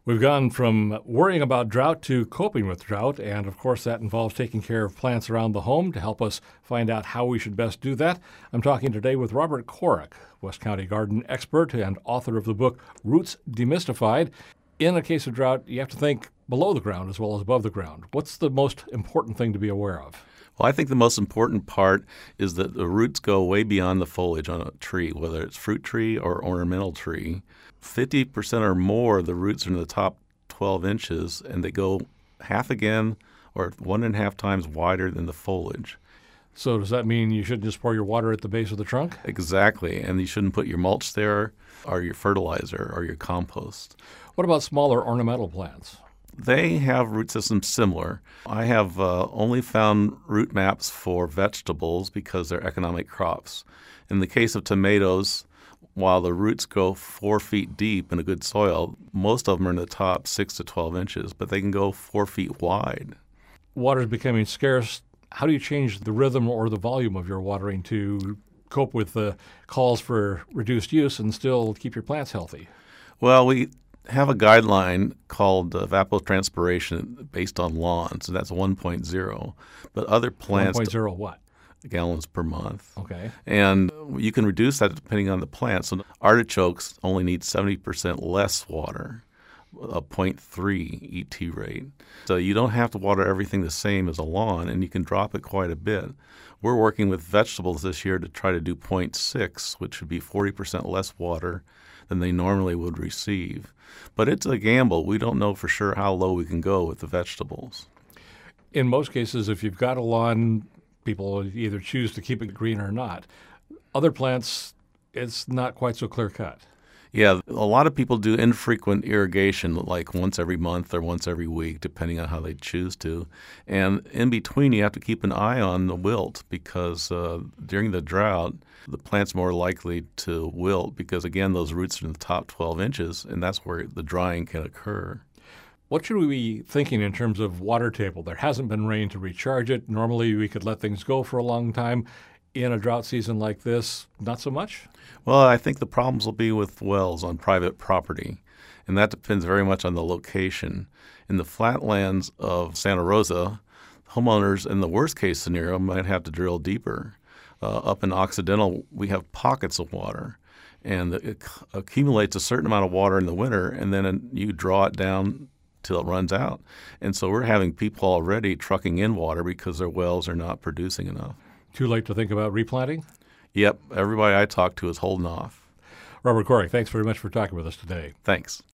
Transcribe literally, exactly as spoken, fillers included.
We've gone from worrying about drought to coping with drought, and of course that involves taking care of plants around the home. To help us find out how we should best do that, I'm talking today with Robert Korek, West County garden expert and author of the book Roots Demystified. In a case of drought, you have to think below the ground as well as above the ground. What's the most important thing to be aware of? Well, I think the most important part is that the roots go way beyond the foliage on a tree, whether it's fruit tree or ornamental tree. fifty percent or more of the roots are in the top twelve inches, and they go half again or one and a half times wider than the foliage. So does that mean you shouldn't just pour your water at the base of the trunk? Exactly, and you shouldn't put your mulch there or your fertilizer or your compost. What about smaller ornamental plants? They have root systems similar. I have uh, only found root maps for vegetables because they're economic crops. In the case of tomatoes, while the roots go four feet deep in a good soil, most of them are in the top six to twelve inches, but they can go four feet wide. Water is becoming scarce. How do you change the rhythm or the volume of your watering to cope with the calls for reduced use and still keep your plants healthy? Well, we have a guideline called uh, evapotranspiration based on lawns, and that's one point oh. But other plants... one point oh what? Gallons per month. Okay. And you can reduce that depending on the plant. So artichokes only need seventy percent less water, a zero point three E T rate. So you don't have to water everything the same as a lawn, and you can drop it quite a bit. We're working with vegetables this year to try to do zero point six, which would be forty percent less water than they normally would receive. But it's a gamble. We don't know for sure how low we can go with the vegetables. In most cases, if you've got a lawn, people either choose to keep it green or not. Other plants, it's not quite so clear-cut. Yeah, a lot of people do infrequent irrigation, like once every month or once every week, depending on how they choose to. And in between, you have to keep an eye on the wilt because uh, during the drought, the plant's more likely to wilt because, again, those roots are in the top twelve inches, and that's where the drying can occur. What should we be thinking in terms of water table? There hasn't been rain to recharge it. Normally, we could let things go for a long time. In a drought season like this, not so much? Well, I think the problems will be with wells on private property, and that depends very much on the location. In the flatlands of Santa Rosa, homeowners in the worst-case scenario might have to drill deeper. Uh, up in Occidental, we have pockets of water, and it accumulates a certain amount of water in the winter, and then you draw it down till it runs out. And so we're having people already trucking in water because their wells are not producing enough. Too late to think about replanting? Yep. Everybody I talk to is holding off. Robert Korek, thanks very much for talking with us today. Thanks.